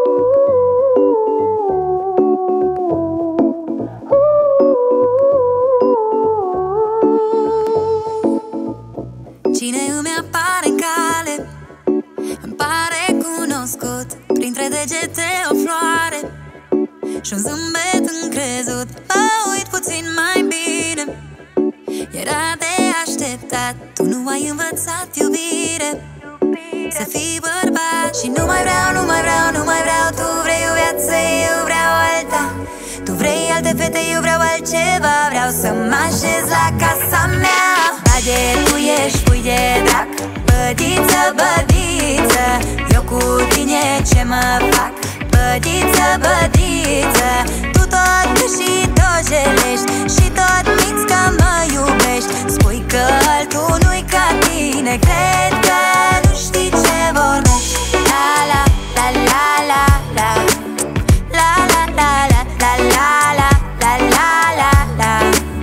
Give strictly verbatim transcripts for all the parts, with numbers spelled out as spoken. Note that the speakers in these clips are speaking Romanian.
Cine îmi apare în cale, îmi pare cunoscut. Printre degete o floare și un zâmbet încrezut. Mă uit puțin mai bine, era de așteptat. Tu nu ai învățat iubire, să fii bărbat. Și nu mai vreau, nu mai vreau, nu mai vreau. Tu vrei o viață, eu vreau alta. Tu vrei alte fete, eu vreau altceva. Vreau să mă așez la casa mea. Bade, tu ești pui de drac. Bădiță, bădiță, eu cu tine ce mă fac? Bădiță, bădiță, tu tot și tot jelești și tot minți că mă iubești. Spui că altul nu-i ca tine, cred că nu știi ce vorbești. La la la la la la la la la la la la la la la la.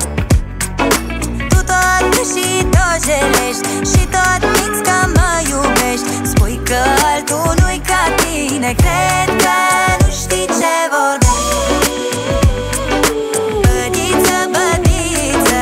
Tu tot și tot jelești și tot minți că mă iubești. Spui că altul nu-i ca tine, cred că nu știi ce vorbești. Bădiță, bădiță,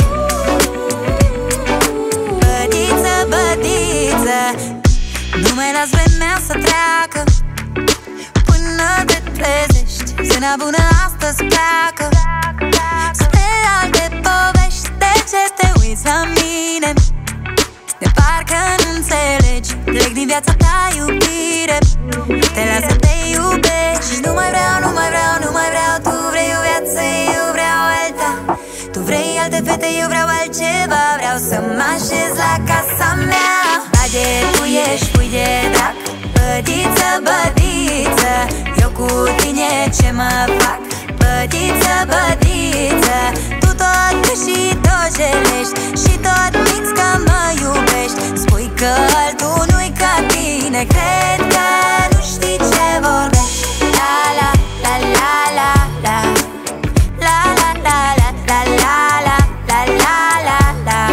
bădiță, bădiță, nu mai las vremea să treacă până te trezești. Zâna bună astăzi pleacă spre alte povești. De ce te uiți la mine? De parcă nu înțelegi. Plec din viața ta, iubire, te las să te iubești. Și nu mai vreau, nu mai vreau, nu mai vreau. Tu vrei o viață, eu vreau alta. Tu vrei alte fete, eu vreau altceva. Vreau să mă așez la casa mea. Bade, tu ești pui de drac. Bădiță, bădiță, eu cu tine ce mă fac? Bădiță, bădiță, tu tot și tot jelești și tot minți că mă iubești. Spui că altul nu-i ca tine, cred că nu știi ce vorbești. La la la la la la la la la la la la la la la la.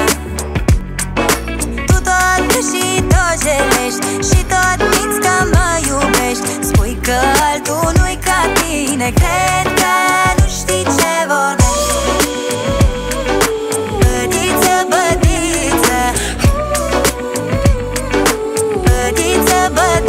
Tu tot și tot jelești și tot minți că mă iubești. Spui că altul nu-i ca tine, cred că nu știi ce vorbești. Bădiță, bădiță, bădiță, bădiță.